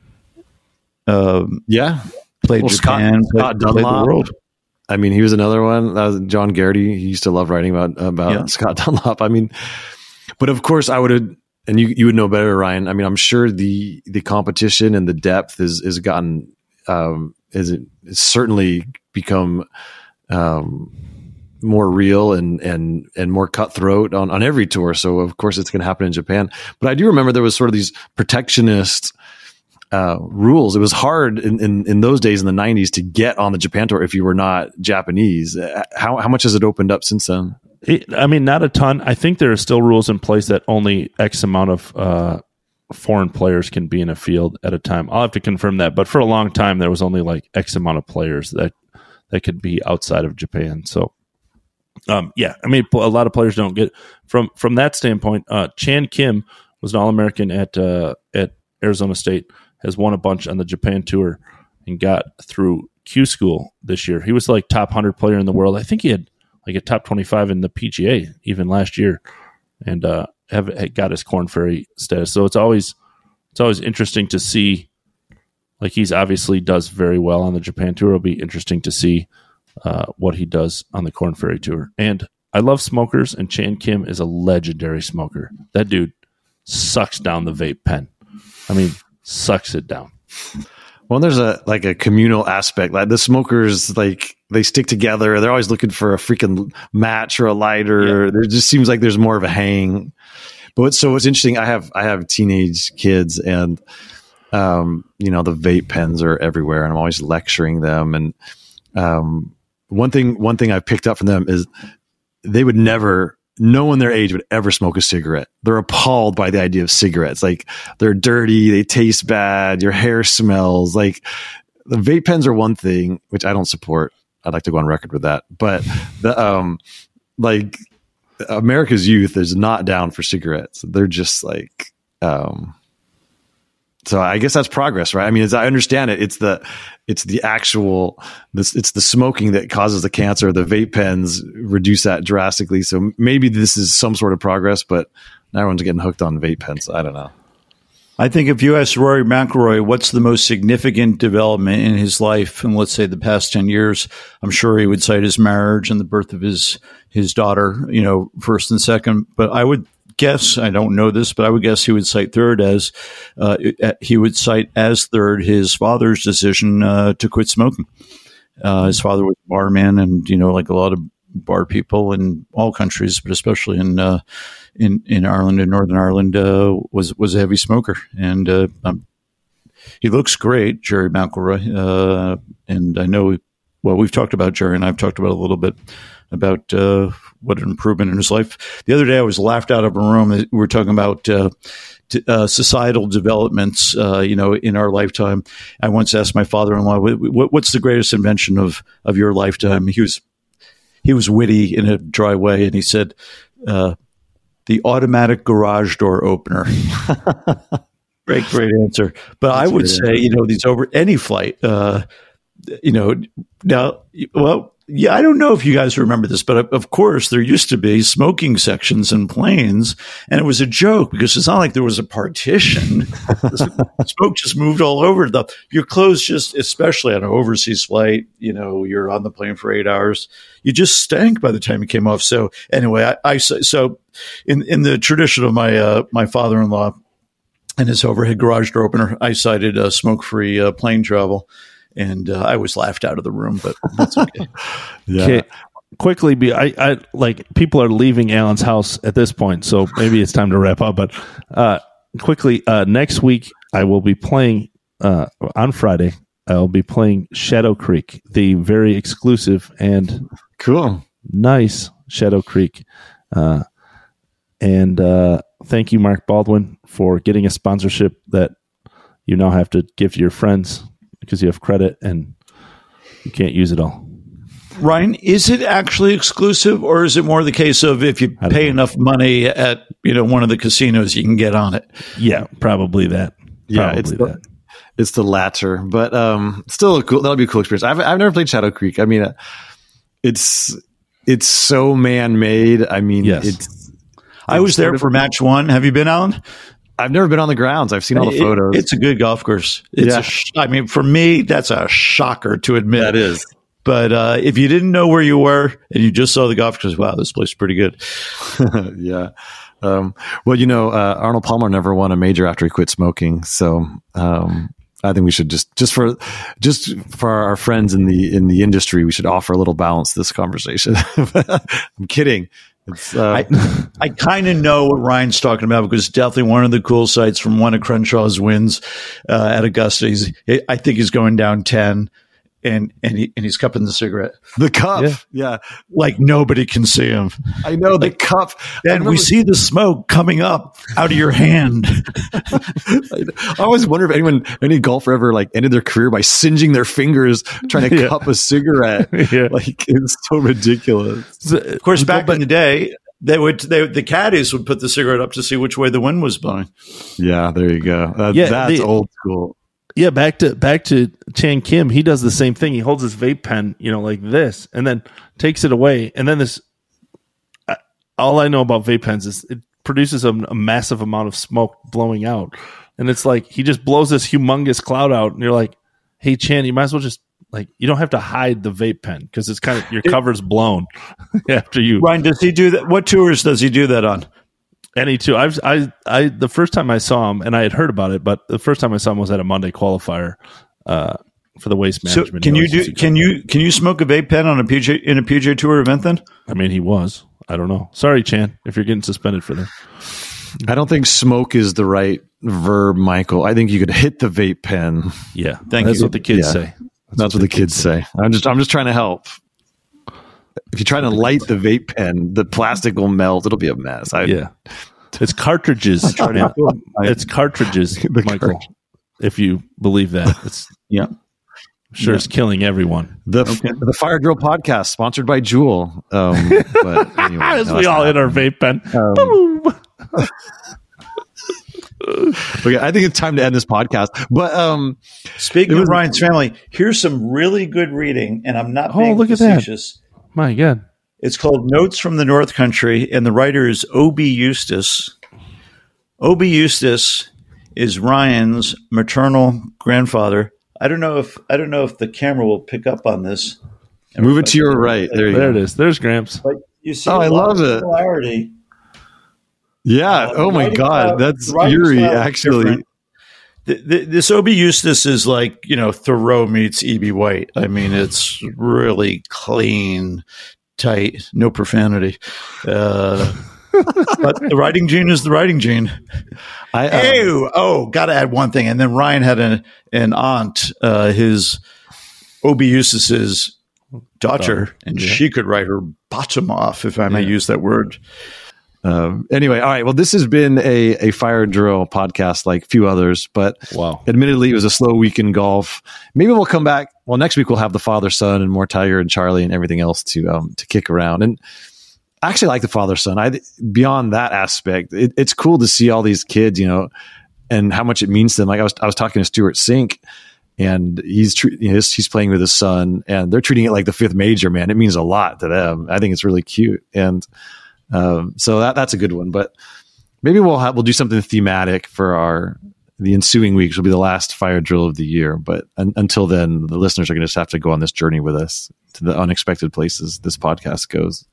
Um, yeah, played well, Japan, Scott, played, Scott played the world. I mean, he was another one. That was John Garrity. He used to love writing about about Yeah. Scott Dunlop. I mean, but of course, I would have, and you you would know better, Ryan. I mean, I'm sure the the competition and the depth is is gotten um, is it it's certainly become. Um, more real and and and more cutthroat on, on every tour. So of course it's going to happen in Japan. But I do remember there was sort of these protectionist uh, rules. It was hard in, in, in those days in the nineties to get on the Japan tour if you were not Japanese. How how much has it opened up since then? It, I mean, not a ton. I think there are still rules in place that only X amount of uh, foreign players can be in a field at a time. I'll have to confirm that. But for a long time, there was only like X amount of players that that could be outside of Japan. So. Um, yeah, I mean, a lot of players don't get from from that standpoint. Uh, Chan Kim was an All-American at uh, at Arizona State, has won a bunch on the Japan Tour, and got through Q School this year. He was like top one hundred player in the world. I think he had like a top twenty-five in the P G A even last year, and uh, have had got his Korn Ferry status. So it's always it's always interesting to see. Like he's obviously does very well on the Japan Tour. It'll be interesting to see. Uh, what he does on the Korn Ferry Tour. And I love smokers, and Chan Kim is a legendary smoker. That dude sucks down the vape pen. I mean, sucks it down. Well, there's a like a communal aspect. Like the smokers, like they stick together. They're always looking for a freaking match or a lighter. Yeah. It just seems like there's more of a hang. But so what's interesting, I have I have teenage kids, and um, you know, the vape pens are everywhere, and I'm always lecturing them. And um, One thing, one thing I've picked up from them is they would never, no one their age would ever smoke a cigarette. They're appalled by the idea of cigarettes. Like they're dirty, they taste bad, your hair smells. Like the vape pens are one thing, which I don't support. I'd like to go on record with that. But the, um, like America's youth is not down for cigarettes. They're just like, um, so I guess that's progress, right? I mean, as I understand it, it's the it's the actual this it's the smoking that causes the cancer. The vape pens reduce that drastically. So maybe this is some sort of progress, but now everyone's getting hooked on vape pens. I don't know. I think if you ask Rory McIlroy what's the most significant development in his life in, let's say, the past ten years, I'm sure he would cite his marriage and the birth of his his daughter, you know, first and second. But I would guess, I don't know this, but I would guess he would cite third as uh, he would cite as third his father's decision uh, to quit smoking. Uh, his father was a barman, and you know, like a lot of bar people in all countries, but especially in uh, in in Ireland and Northern Ireland, uh, was was a heavy smoker, and uh, um, he looks great, Jerry McElroy. Uh, and I know, well, we've talked about Jerry, and I've talked about a little bit about uh, what an improvement in his life. The other day, I was laughed out of a room. We were talking about uh, t- uh, societal developments, uh, you know, in our lifetime. I once asked my father-in-law, what, "What's the greatest invention of of your lifetime?" He was he was witty in a dry way, and he said, uh, "The automatic garage door opener." Great, great answer. But That's I would say, answer. you know, these over any flight, uh, you know, now, well. Yeah, I don't know if you guys remember this, but of course there used to be smoking sections in planes, and it was a joke because it's not like there was a partition. The smoke just moved all over. The your clothes just, especially on an overseas flight, you know, you're on the plane for eight hours, you just stank by the time you came off. So anyway, I, I so in in the tradition of my uh, my father-in-law and his overhead garage door opener, I cited uh, smoke-free uh, plane travel. And uh, I was laughed out of the room, but that's okay. yeah. Okay. Quickly, be I, I like people are leaving Alan's house at this point, so maybe it's time to wrap up. But uh, quickly, uh, next week I will be playing uh, on Friday. I'll be playing Shadow Creek, the very exclusive and cool, nice Shadow Creek. Uh, and uh, thank you, Mark Baldwin, for getting a sponsorship that you now have to give to your friends, because you have credit and you can't use it all. Ryan, is it actually exclusive, or is it more the case of if you pay enough money at, you know, one of the casinos, you can get on it? Yeah, probably that. Yeah, probably it's the, that. It's the latter, but um, still a cool. That'll be a cool experience. I've I've never played Shadow Creek. I mean, uh, it's it's so man made. I mean, yes. it's. I was there for match one. Have you been, Alan? I've never been on the grounds. I've seen all the photos. It, it's a good golf course. It's yeah. a sh- I mean, for me, that's a shocker to admit. That is. But uh, if you didn't know where you were and you just saw the golf course, wow, this place is pretty good. yeah. Um, well, you know, uh, Arnold Palmer never won a major after he quit smoking. So um, I think we should just, just for, just for our friends in the in the industry, we should offer a little balance to this conversation. I'm kidding. It's, uh, I, I kind of know what Ryan's talking about, because it's definitely one of the cool sites from one of Crenshaw's wins uh, at Augusta. He's, I think he's going down ten, and and, he, and he's cupping the cigarette. The cup, yeah. yeah. Like nobody can see him. I know, the like, cup. And we see the smoke coming up out of your hand. I always wonder if anyone, any golfer ever like ended their career by singeing their fingers trying to yeah. cup a cigarette. yeah. Like, it's so ridiculous. Of course, back but, in the day, they would they, the caddies would put the cigarette up to see which way the wind was blowing. Yeah, there you go. Uh, yeah, that's the, old school. Yeah, back to back to Chan Kim. He does the same thing. He holds his vape pen, you know, like this, and then takes it away. And then this, uh, all I know about vape pens is it produces a, a massive amount of smoke blowing out, and it's like he just blows this humongous cloud out, and you're like, "Hey, Chan, you might as well just like you don't have to hide the vape pen because it's kind of your cover's blown after you." Ryan, does he do that? What tours does he do that on? Any two. I've I I the first time I saw him, and I had heard about it, but the first time I saw him was at a Monday qualifier uh, for the waste management. So can you do? Can you can you smoke a vape pen on a P G A in a P G A Tour event? Then I mean, he was. I don't know. Sorry, Chan, if you're getting suspended for that. I don't think smoke is the right verb, Michael. I think you could hit the vape pen. Yeah, thank that's you. what the kids yeah. say. That's, that's what, what the kids say. say. I'm just I'm just trying to help. If you try to light the vape pen, the plastic will melt. It'll be a mess. I, yeah. It's cartridges. It's cartridges, Michael. Cartridge. If you believe that, it's yeah, sure yeah. it's killing everyone. The okay. the Fire Drill podcast, sponsored by Juul. Um, but anyway, As no, we all hit our vape pen. Um, okay, I think it's time to end this podcast. But um, speaking was, of Ryan's family, here's some really good reading, and I'm not oh, being look facetious. At that. My God. It's called Notes from the North Country, and the writer is O B Eustace. O B Eustace is Ryan's maternal grandfather. I don't know if I don't know if the camera will pick up on this. Move it to your right. There, you there go. it is. There's Gramps. But you see, oh, I love it. Similarity. Yeah. Uh, oh my God, that's eerie. Actually, the, the, this O B Eustace is like, you know, Thoreau meets E B White. I mean, it's really clean. Tight, no profanity. Uh, But the writing gene is the writing gene. I, um, Ew. Oh, got to add one thing. And then Ryan had an, an aunt, uh, his Obi Eustace's daughter, and yeah. she could write her bottom off, if I may Yeah. use that word. Um, anyway, all right. Well, this has been a, a fire drill podcast like few others, but Wow. admittedly, it was a slow week in golf. Maybe we'll come back. Well, next week we'll have the father son and more Tiger and Charlie and everything else to um, to kick around. And I actually like the father son. I beyond that aspect, it, it's cool to see all these kids, you know, and how much it means to them. Like I was I was talking to Stuart Sink, and he's tr- you know, he's, he's playing with his son, and they're treating it like the fifth major. Man, it means a lot to them. I think it's really cute, and um, so that that's a good one. But maybe we'll have, we'll do something thematic for our the ensuing weeks. Will be the last fire drill of the year. But un- until then, the listeners are going to just have to go on this journey with us to the unexpected places this podcast goes.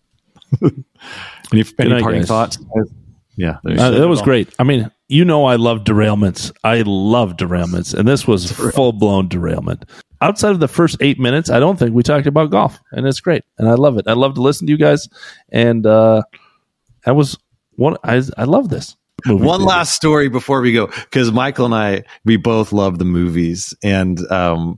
any any night, parting guys. thoughts? Yeah, there you Uh, go. that was great. I mean, you know, I love derailments. I love derailments, and this was full blown derailment. Outside of the first eight minutes, I don't think we talked about golf, and it's great, and I love it. I love to listen to you guys, and uh, that was one. I I love this. movie One theater. last story before we go, because Michael and I, we both love the movies, and um,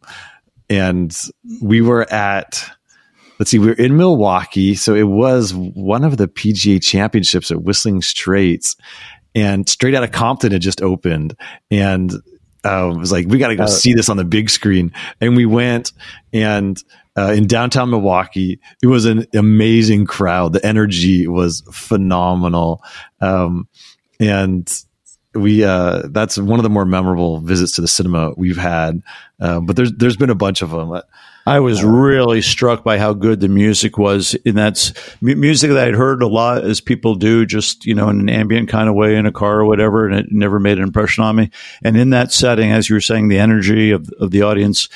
and we were at, let's see, we were in Milwaukee, so it was one of the P G A championships at Whistling Straits, and Straight Outta Compton had just opened, and uh, it was like, we got to go Uh, see this on the big screen, and we went, and uh, in downtown Milwaukee, it was an amazing crowd. The energy was phenomenal. Um, And we, uh, that's one of the more memorable visits to the cinema we've had. Uh, but there's, there's been a bunch of them. I was really struck by how good the music was. And that's mu- music that I'd heard a lot, as people do, just, you know, in an ambient kind of way in a car or whatever. And it never made an impression on me. And in that setting, as you were saying, the energy of, of the audience,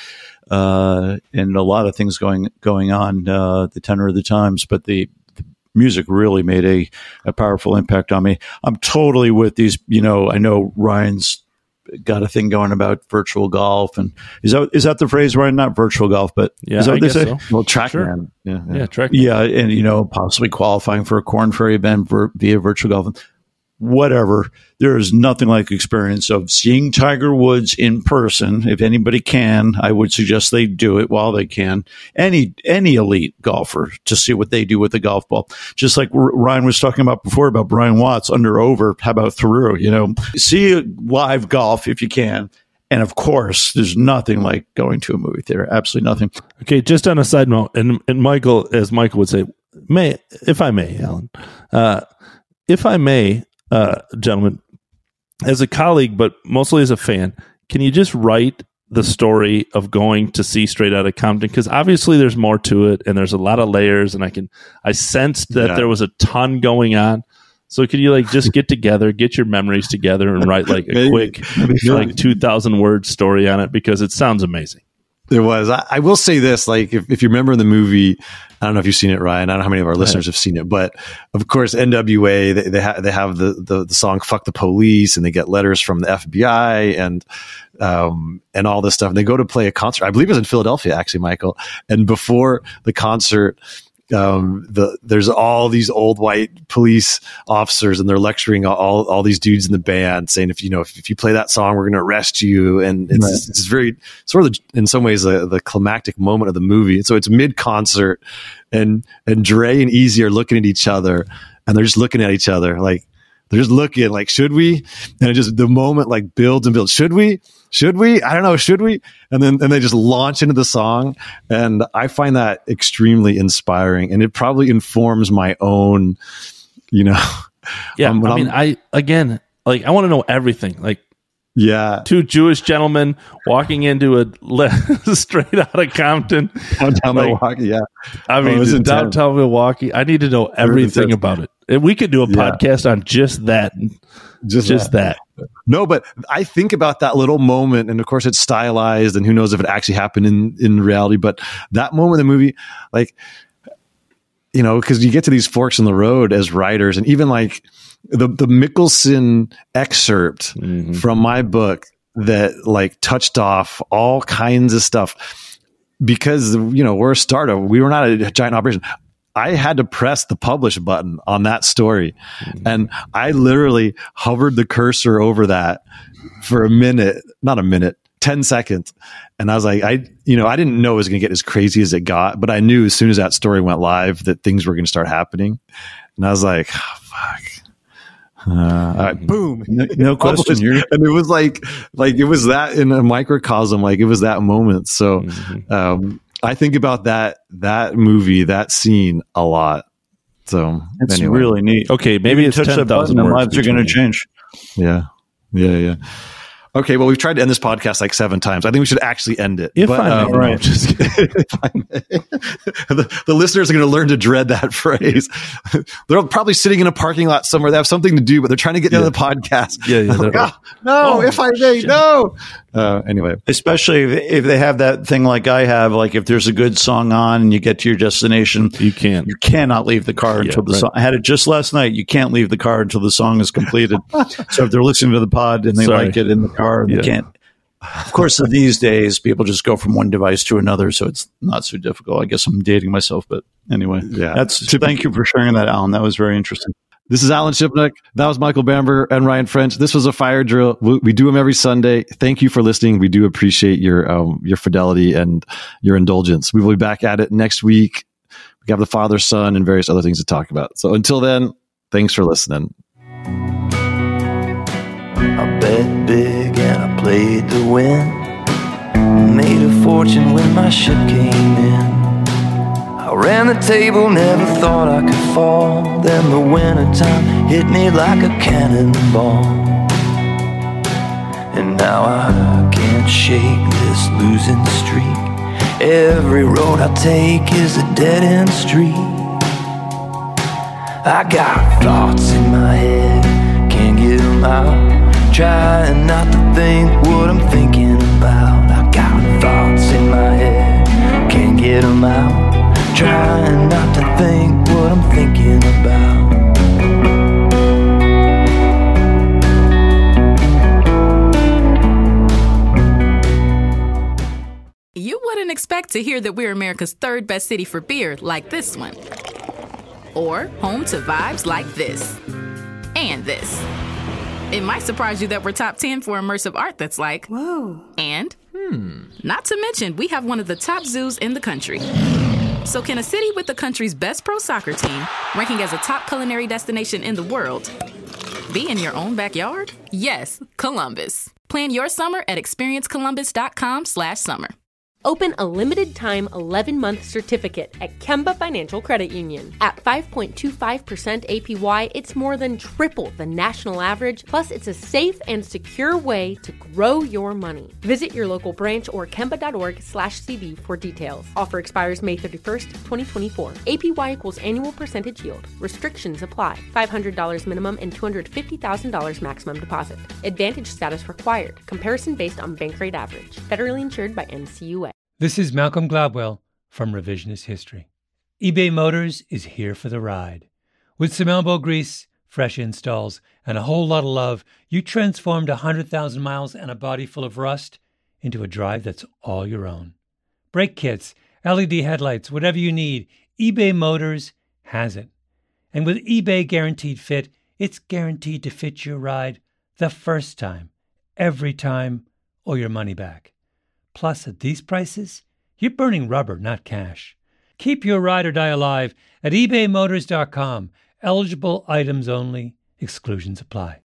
uh, and a lot of things going, going on, uh, the tenor of the times, but the, music really made a, a powerful impact on me. I'm totally with these, you know, I know Ryan's got a thing going about virtual golf, and is that, is that the phrase, Ryan? Not virtual golf, but Yeah, is that I what they guess say? so. Well, Trackman. Sure. Yeah, yeah. Yeah, track. Yeah. And, you know, possibly qualifying for a Corn Ferry event vir- via virtual golf. Whatever. There is nothing like experience of seeing Tiger Woods in person. If anybody can, I would suggest they do it while they can. Any any elite golfer, to see what they do with the golf ball. Just like R- Ryan was talking about before about Brian Watts, under over. How about through? You know, see live golf if you can. And of course, there's nothing like going to a movie theater. Absolutely nothing. Okay, just on a side note, and and Michael, as Michael would say, may if I may, Alan, uh, if I may, uh, gentlemen, as a colleague, but mostly as a fan, can you just write the story of going to see Straight Outta Compton? Because obviously there's more to it, and there's a lot of layers, and I can I sensed that Yeah. there was a ton going on. So could you like just get together, get your memories together, and write like a Maybe. quick, like two thousand word story on it, because it sounds amazing. There was. I, I will say this: like, if, if you remember in the movie, I don't know if you've seen it, Ryan. I don't know how many of our listeners have seen it, but of course, N W A they they, ha- they have the, the the song "Fuck the Police," and they get letters from the F B I and um and all this stuff. And they go to play a concert. I believe it was in Philadelphia, actually, Michael. And before the concert, um the there's all these old white police officers, and they're lecturing all all these dudes in the band, saying, if you know if, if you play that song, we're going to arrest you. And it's, Right. it's, it's very sort of the, in some ways the, the climactic moment of the movie. So it's mid concert, and and Dre and Easy are looking at each other, and they're just looking at each other like they're just looking like, should we? And it just, the moment like builds and builds. Should we? Should we? I don't know. Should we? And then, and they just launch into the song. And I find that extremely inspiring, and it probably informs my own, you know, Yeah, um, when I mean, I'm- I again, like, I want to know everything. Like, yeah. two Jewish gentlemen walking into a le- Straight Outta Compton. Downtown Like, Milwaukee. Yeah. I Oh, mean, it was just intense. downtown Milwaukee. I need to know everything intense. about it. And we could do a Yeah. podcast on just that. Just, Just that. No, but I think about that little moment, and of course it's stylized, and who knows if it actually happened in, in reality, but that moment in the movie, like, you know, because you get to these forks in the road as writers, and even like the, the Mickelson excerpt Mhm. from my book that like touched off all kinds of stuff, because, you know, we're a startup. We were not a giant operation. I had to press the publish button on that story. And I literally hovered the cursor over that for a minute, not a minute, ten seconds. And I was like, I, you know, I didn't know it was going to get as crazy as it got, but I knew as soon as that story went live that things were going to start happening. And I was like, oh, fuck. Uh, all right, boom. No, no question. You're- and it was like, like it was that in a microcosm, like it was that moment. So, Mm-hmm. um, I think about that, that movie, that scene a lot. So It's anyway. really neat. Okay, maybe you it's touch ten that thousand button and words. lives are going to between- change. Yeah. Yeah. Yeah. Okay. Well, we've tried to end this podcast like seven times. I think we should actually end it. If But, I may. um, No, I'm just kidding. if I may. the, the listeners are going to learn to dread that phrase. They're probably sitting in a parking lot somewhere. They have something to do, but they're trying to get to the podcast. Yeah, yeah, Like, they're- "Ah, no, Oh, if I may, no. Uh, anyway. Especially if, if they have that thing like I have, like if there's a good song on and you get to your destination, You can't. you cannot leave the car Yeah, until the right. song. I had it just last night. You can't leave the car until the song is completed. So if they're listening to the pod and they Sorry. like it in the car, they Yeah. can't. Of course, these days people just go from one device to another, so it's not so difficult. I guess I'm dating myself, but anyway, Yeah. That's thank you for sharing that, Alan. That was very interesting. This is Alan Shipnuck. That was Michael Bamber and Ryan French. This was a fire drill. We, we do them every Sunday. Thank you for listening. We do appreciate your um, your fidelity and your indulgence. We will be back at it next week. We have the Father, Son, and various other things to talk about. So until then, thanks for listening. I bet big and I played to win. Made a fortune when my ship came in. I ran the table, never thought I could fall. Then the wintertime hit me like a cannonball. And now I can't shake this losing streak. Every road I take is a dead-end street. I got thoughts in my head, can't get them out. Trying not to think what I'm thinking about. I got thoughts in my head, can't get them out. Trying not to think what I'm thinking about. You wouldn't expect to hear that we're America's third best city for beer like this one. Or home to vibes like this. And this. It might surprise you that we're top ten for immersive art that's like, whoa. And, hmm. Not to mention, we have one of the top zoos in the country. So can a city with the country's best pro soccer team, ranking as a top culinary destination in the world, be in your own backyard? Yes, Columbus. Plan your summer at experiencecolumbus.com slash summer. Open a limited-time eleven-month certificate at Kemba Financial Credit Union. At five point two five percent A P Y, it's more than triple the national average, plus it's a safe and secure way to grow your money. Visit your local branch or kemba.org slash CD for details. Offer expires May thirty-first, twenty twenty-four. A P Y equals annual percentage yield. Restrictions apply. five hundred dollars minimum and two hundred fifty thousand dollars maximum deposit. Advantage status required. Comparison based on bank rate average. Federally insured by N C U A. This is Malcolm Gladwell from Revisionist History. eBay Motors is here for the ride. With some elbow grease, fresh installs, and a whole lot of love, you transformed one hundred thousand miles and a body full of rust into a drive that's all your own. Brake kits, L E D headlights, whatever you need, eBay Motors has it. And with eBay Guaranteed Fit, it's guaranteed to fit your ride the first time, every time, or your money back. Plus, at these prices, you're burning rubber, not cash. Keep your ride or die alive at ebay motors dot com. Eligible items only. Exclusions apply.